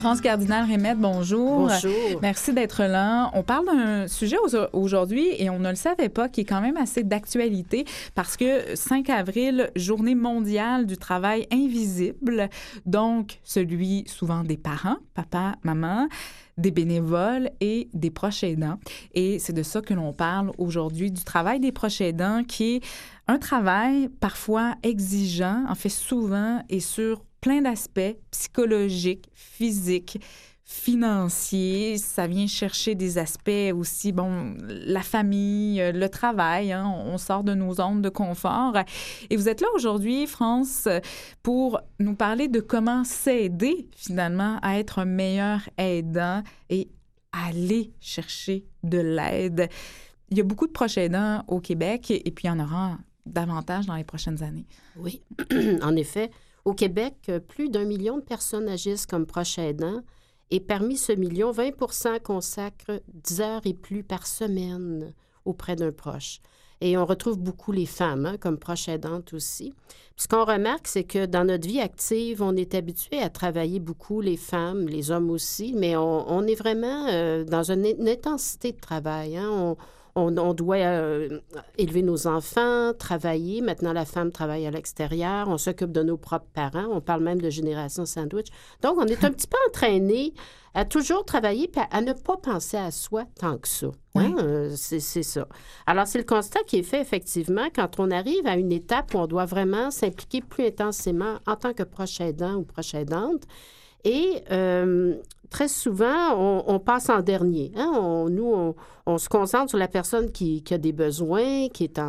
France Cardinal-Remette, bonjour. Bonjour. Merci d'être là. On parle d'un sujet aujourd'hui et on ne le savait pas, qui est quand même assez d'actualité parce que 5 avril, journée mondiale du travail invisible, donc celui souvent des parents, papa, maman, des bénévoles et des proches aidants. Et c'est de ça que l'on parle aujourd'hui, du travail des proches aidants, qui est un travail parfois exigeant, en fait souvent et sur plein d'aspects psychologiques, physiques, financiers. Ça vient chercher des aspects aussi, la famille, le travail. Hein, on sort de nos zones de confort. Et vous êtes là aujourd'hui, France, pour nous parler de comment s'aider finalement à être un meilleur aidant et aller chercher de l'aide. Il y a beaucoup de proches aidants au Québec et puis il y en aura davantage dans les prochaines années. Oui, en effet. Au Québec, plus d'1 million de personnes agissent comme proches aidants et parmi ce million, 20 consacrent 10 heures et plus par semaine auprès d'un proche. Et on retrouve beaucoup les femmes comme proches aidantes aussi. Puis ce qu'on remarque, c'est que dans notre vie active, on est habitué à travailler beaucoup, les femmes, les hommes aussi, mais on est vraiment dans une intensité de travail. Hein? On doit élever nos enfants, travailler. Maintenant, la femme travaille à l'extérieur. On s'occupe de nos propres parents. On parle même de génération sandwich. Donc, on est un petit peu entraîné à toujours travailler et à ne pas penser à soi tant que ça. Hein? Oui. C'est ça. Alors, c'est le constat qui est fait, effectivement, quand on arrive à une étape où on doit vraiment s'impliquer plus intensément en tant que proche aidant ou proche aidante. Et très souvent, on passe en dernier. Hein? On se concentre sur la personne qui a des besoins, qui est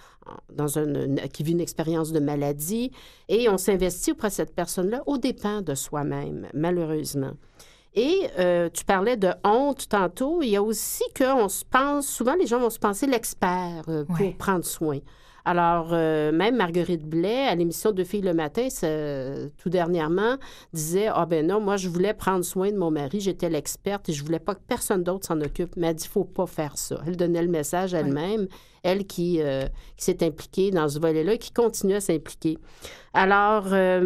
qui vit une expérience de maladie, et on s'investit auprès de cette personne-là aux dépens de soi-même, malheureusement. Et tu parlais de honte tantôt. Il y a aussi qu'on se pense, souvent les gens vont se penser l'expert pour prendre soin. Alors, même Marguerite Blais, à l'émission Deux filles le matin, tout dernièrement, disait « Ah ben non, moi, je voulais prendre soin de mon mari, j'étais l'experte et je voulais pas que personne d'autre s'en occupe. » Mais elle dit « Faut pas faire ça. » Elle donnait le message elle-même, elle qui s'est impliquée dans ce volet-là et qui continue à s'impliquer. Alors,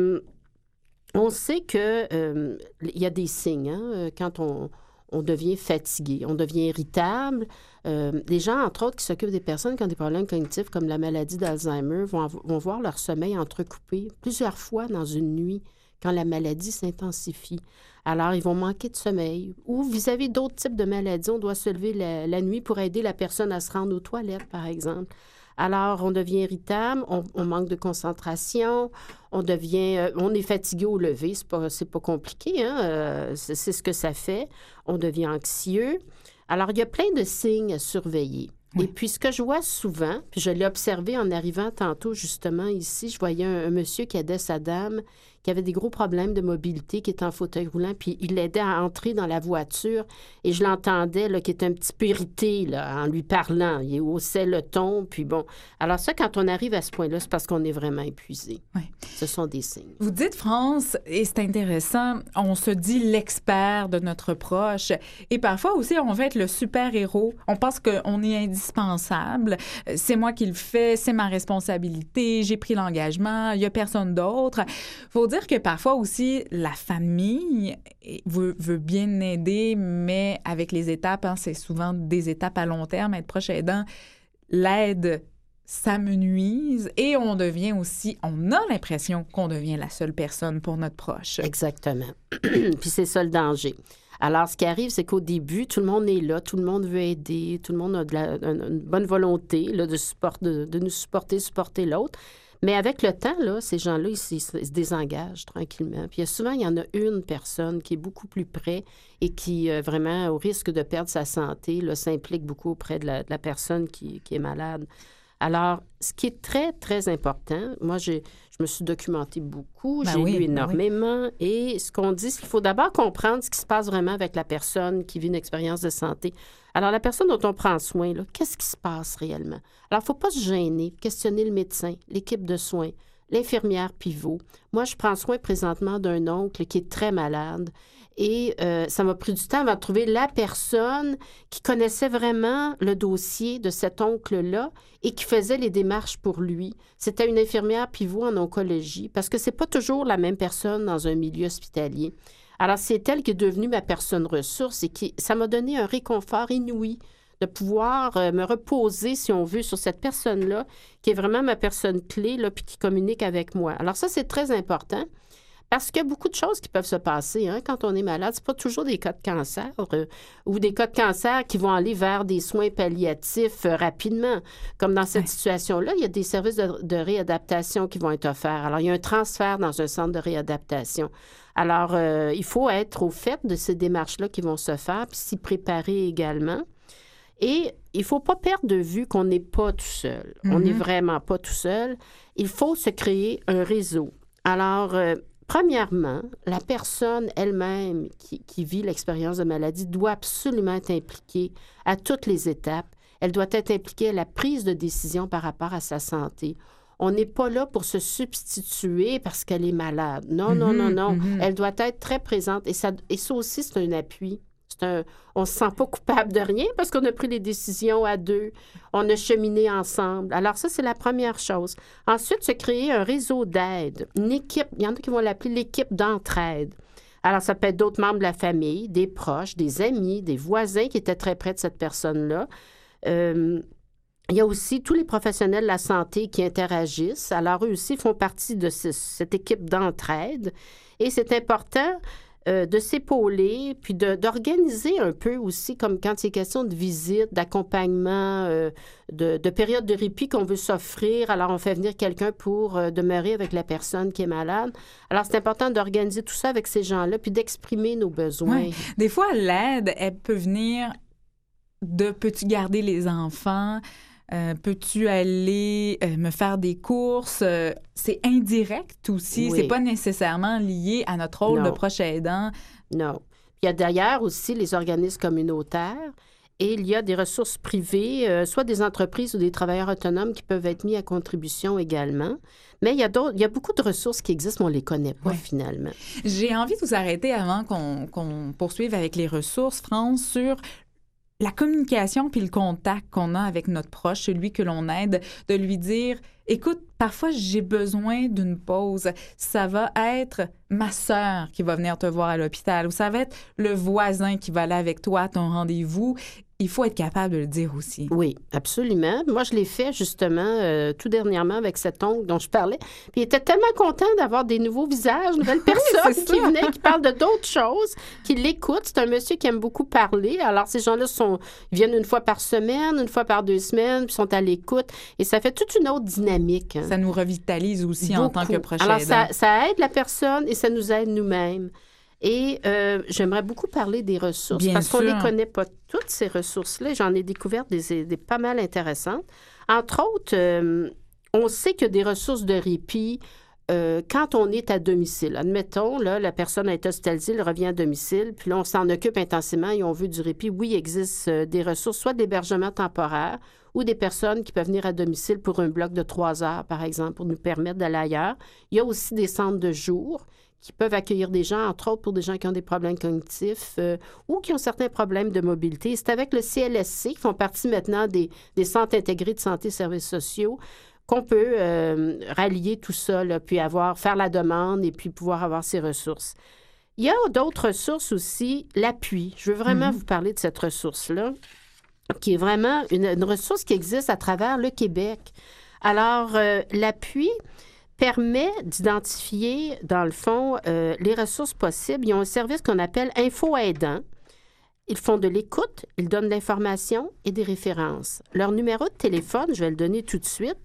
on sait que il y a des signes, hein, quand on devient fatigué, on devient irritable. Les gens, entre autres, qui s'occupent des personnes qui ont des problèmes cognitifs comme la maladie d'Alzheimer vont voir leur sommeil entrecoupé plusieurs fois dans une nuit quand la maladie s'intensifie. Alors, ils vont manquer de sommeil. Ou vis-à-vis d'autres types de maladies, on doit se lever la nuit pour aider la personne à se rendre aux toilettes, par exemple. Alors, on devient irritable, on manque de concentration, on est fatigué au lever, c'est pas compliqué, hein? C'est ce que ça fait. On devient anxieux. Alors, il y a plein de signes à surveiller. Oui. Et puis, ce que je vois souvent, puis je l'ai observé en arrivant tantôt justement ici, je voyais un monsieur qui aidait sa dame, qui avait des gros problèmes de mobilité, qui était en fauteuil roulant, puis il l'aidait à entrer dans la voiture. Et je l'entendais, là, qui était un petit peu irrité, là, en lui parlant. Il haussait le ton, puis bon. Alors ça, quand on arrive à ce point-là, c'est parce qu'on est vraiment épuisé. Oui. Ce sont des signes. Vous dites, France, et c'est intéressant, on se dit l'expert de notre proche. Et parfois aussi, on veut être le super-héros. On pense qu'on est indispensable. C'est moi qui le fais, c'est ma responsabilité, j'ai pris l'engagement, il n'y a personne d'autre. Faut dire que parfois aussi, la famille veut bien aider, mais avec les étapes, hein, c'est souvent des étapes à long terme, être proche aidant, l'aide s'amenuise et on a l'impression qu'on devient la seule personne pour notre proche. Exactement. Puis c'est ça le danger. Alors, ce qui arrive, c'est qu'au début, tout le monde est là, tout le monde veut aider, tout le monde a une bonne volonté là, de nous supporter l'autre. Mais avec le temps, là, ces gens-là, ils se désengagent tranquillement. Puis souvent, il y en a une personne qui est beaucoup plus près et qui, vraiment, au risque de perdre sa santé, là, s'implique beaucoup auprès de la personne qui est malade. Alors, ce qui est très, très important, moi, je me suis documentée beaucoup, j'ai lu énormément, et ce qu'on dit, c'est qu'il faut d'abord comprendre ce qui se passe vraiment avec la personne qui vit une expérience de santé. Alors, la personne dont on prend soin, là, qu'est-ce qui se passe réellement? Alors, il ne faut pas se gêner, questionner le médecin, l'équipe de soins, l'infirmière pivot. Moi, je prends soin présentement d'un oncle qui est très malade. Et ça m'a pris du temps avant de trouver la personne qui connaissait vraiment le dossier de cet oncle-là et qui faisait les démarches pour lui. C'était une infirmière pivot en oncologie, parce que c'est pas toujours la même personne dans un milieu hospitalier. Alors, c'est elle qui est devenue ma personne ressource et ça m'a donné un réconfort inouï de pouvoir me reposer, si on veut, sur cette personne-là, qui est vraiment ma personne clé, là, puis qui communique avec moi. Alors ça, c'est très important. Parce qu'il y a beaucoup de choses qui peuvent se passer quand on est malade. Ce n'est pas toujours des cas de cancer ou des cas de cancer qui vont aller vers des soins palliatifs rapidement. Comme dans cette situation-là, il y a des services de réadaptation qui vont être offerts. Alors, il y a un transfert dans un centre de réadaptation. Alors, il faut être au fait de ces démarches-là qui vont se faire, puis s'y préparer également. Et il ne faut pas perdre de vue qu'on n'est pas tout seul. On n'est vraiment pas tout seul. Il faut se créer un réseau. Alors, premièrement, la personne elle-même qui vit l'expérience de maladie doit absolument être impliquée à toutes les étapes. Elle doit être impliquée à la prise de décision par rapport à sa santé. On n'est pas là pour se substituer parce qu'elle est malade. Non, non. Elle doit être très présente. Et ça aussi, c'est un appui. On ne se sent pas coupable de rien parce qu'on a pris les décisions à deux. On a cheminé ensemble. Alors ça, c'est la première chose. Ensuite, se créer un réseau d'aide, une équipe. Il y en a qui vont l'appeler l'équipe d'entraide. Alors, ça peut être d'autres membres de la famille, des proches, des amis, des voisins qui étaient très près de cette personne-là. Il y a aussi tous les professionnels de la santé qui interagissent. Alors, eux aussi font partie de cette équipe d'entraide. Et c'est important de s'épauler, puis d'organiser un peu aussi, comme quand il est question de visite, d'accompagnement, de période de répit qu'on veut s'offrir. Alors, on fait venir quelqu'un pour demeurer avec la personne qui est malade. Alors, c'est important d'organiser tout ça avec ces gens-là, puis d'exprimer nos besoins. Ouais. Des fois, l'aide, elle peut venir de « peux-tu garder les enfants ?» peux-tu aller me faire des courses? C'est indirect aussi. Oui. C'est pas nécessairement lié à notre rôle de proche aidant. Non. Il y a d'ailleurs aussi les organismes communautaires et il y a des ressources privées, soit des entreprises ou des travailleurs autonomes qui peuvent être mis à contribution également. Mais il y a beaucoup de ressources qui existent, mais on ne les connaît pas finalement. J'ai envie de vous arrêter avant qu'on poursuive avec les ressources, France, sur la communication puis le contact qu'on a avec notre proche, celui que l'on aide, de lui dire « Écoute, parfois, j'ai besoin d'une pause. Ça va être ma sœur qui va venir te voir à l'hôpital ou ça va être le voisin qui va aller avec toi à ton rendez-vous. » Il faut être capable de le dire aussi. Oui, absolument. Moi, je l'ai fait justement tout dernièrement avec cet oncle dont je parlais. Puis il était tellement content d'avoir des nouveaux visages, nouvelles personnes qui venaient, qui parlent de d'autres choses, qui l'écoutent. C'est un monsieur qui aime beaucoup parler. Alors, ces gens-là ils viennent une fois par semaine, une fois par 2 semaines, puis sont à l'écoute. Et ça fait toute une autre dynamique. Ça nous revitalise aussi beaucoup. En tant que proche Alors, aidant. Ça aide la personne et ça nous aide nous-mêmes. Et j'aimerais beaucoup parler des ressources. Bien parce sûr. qu'on ne les connaît pas toutes, ces ressources-là. J'en ai découvert des pas mal intéressantes. Entre autres, on sait qu'il y a des ressources de répit quand on est à domicile. Admettons, là, la personne a été hospitalisée, elle revient à domicile, puis là, on s'en occupe intensément et on veut du répit. Oui, il existe des ressources, soit d'hébergement temporaire ou des personnes qui peuvent venir à domicile pour un bloc de 3 heures, par exemple, pour nous permettre d'aller ailleurs. Il y a aussi des centres de jour qui peuvent accueillir des gens, entre autres pour des gens qui ont des problèmes cognitifs ou qui ont certains problèmes de mobilité. C'est avec le CLSC, qui font partie maintenant des centres intégrés de santé et services sociaux, qu'on peut rallier tout ça, là, puis faire la demande et puis pouvoir avoir ces ressources. Il y a d'autres ressources aussi, l'appui. Je veux vraiment vous parler de cette ressource-là, qui est vraiment une ressource qui existe à travers le Québec. Alors, l'appui permet d'identifier, dans le fond, les ressources possibles. Ils ont un service qu'on appelle Info Aidant. Ils font de l'écoute, ils donnent de l'information et des références. Leur numéro de téléphone, je vais le donner tout de suite,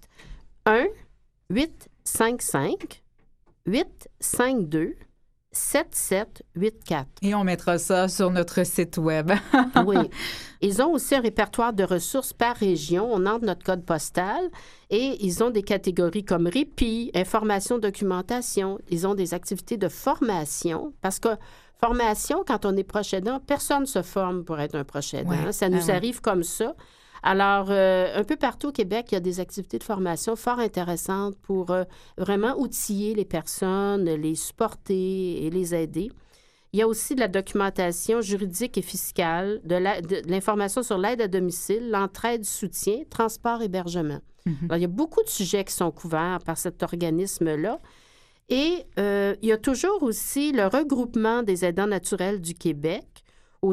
1-855-852-7784. Et on mettra ça sur notre site web. Oui. Ils ont aussi un répertoire de ressources par région. On entre notre code postal et ils ont des catégories comme répit, information, documentation. Ils ont des activités de formation parce que formation, quand on est proche aidant, personne ne se forme pour être un proche aidant. Ouais. Ça nous arrive comme ça. Alors, un peu partout au Québec, il y a des activités de formation fort intéressantes pour vraiment outiller les personnes, les supporter et les aider. Il y a aussi de la documentation juridique et fiscale, de l'information sur l'aide à domicile, l'entraide, soutien, transport, hébergement. Alors, il y a beaucoup de sujets qui sont couverts par cet organisme-là. Et il y a toujours aussi le regroupement des aidants naturels du Québec au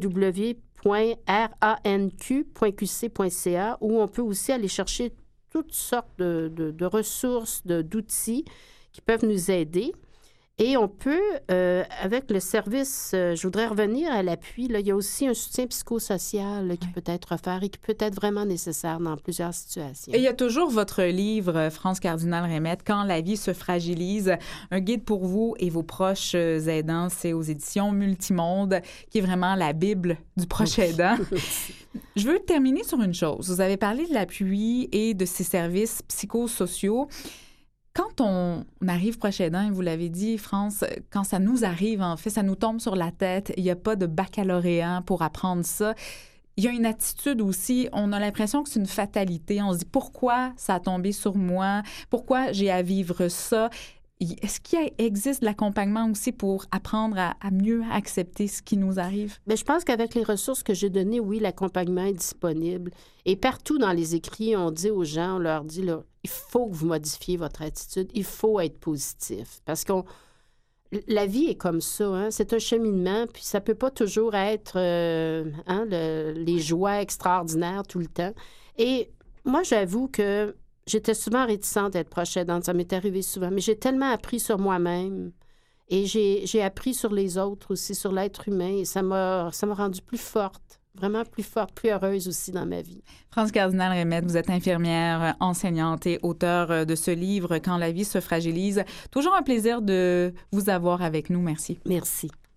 www.ranq.qc.ca où on peut aussi aller chercher toutes sortes de ressources, d'outils qui peuvent nous aider. Et on peut, avec le service, je voudrais revenir à l'appui, là, il y a aussi un soutien psychosocial là, qui peut être offert et qui peut être vraiment nécessaire dans plusieurs situations. Et il y a toujours votre livre, France Cardinal-Remette, « Quand la vie se fragilise », un guide pour vous et vos proches aidants. C'est aux éditions Multimonde, qui est vraiment la Bible du proche aidant. Je veux terminer sur une chose. Vous avez parlé de l'appui et de ces services psychosociaux. Quand on arrive proche aidant, vous l'avez dit, France, quand ça nous arrive, en fait, ça nous tombe sur la tête. Il n'y a pas de baccalauréat pour apprendre ça. Il y a une attitude aussi, on a l'impression que c'est une fatalité. On se dit, pourquoi ça a tombé sur moi? Pourquoi j'ai à vivre ça? Est-ce qu'il existe de l'accompagnement aussi pour apprendre à mieux accepter ce qui nous arrive? Bien, je pense qu'avec les ressources que j'ai données, oui, l'accompagnement est disponible. Et partout dans les écrits, on dit aux gens, on leur dit, là, il faut que vous modifiez votre attitude, il faut être positif. Parce que la vie est comme ça, hein? C'est un cheminement, puis ça peut pas toujours être les joies extraordinaires tout le temps. Et moi, j'avoue que j'étais souvent réticente à être proche aidante. Ça m'est arrivé souvent. Mais j'ai tellement appris sur moi-même et j'ai appris sur les autres aussi, sur l'être humain. Et ça m'a rendue plus forte, vraiment plus forte, plus heureuse aussi dans ma vie. France Cardinal-Remette, vous êtes infirmière, enseignante et auteure de ce livre « Quand la vie se fragilise ». Toujours un plaisir de vous avoir avec nous. Merci. Merci.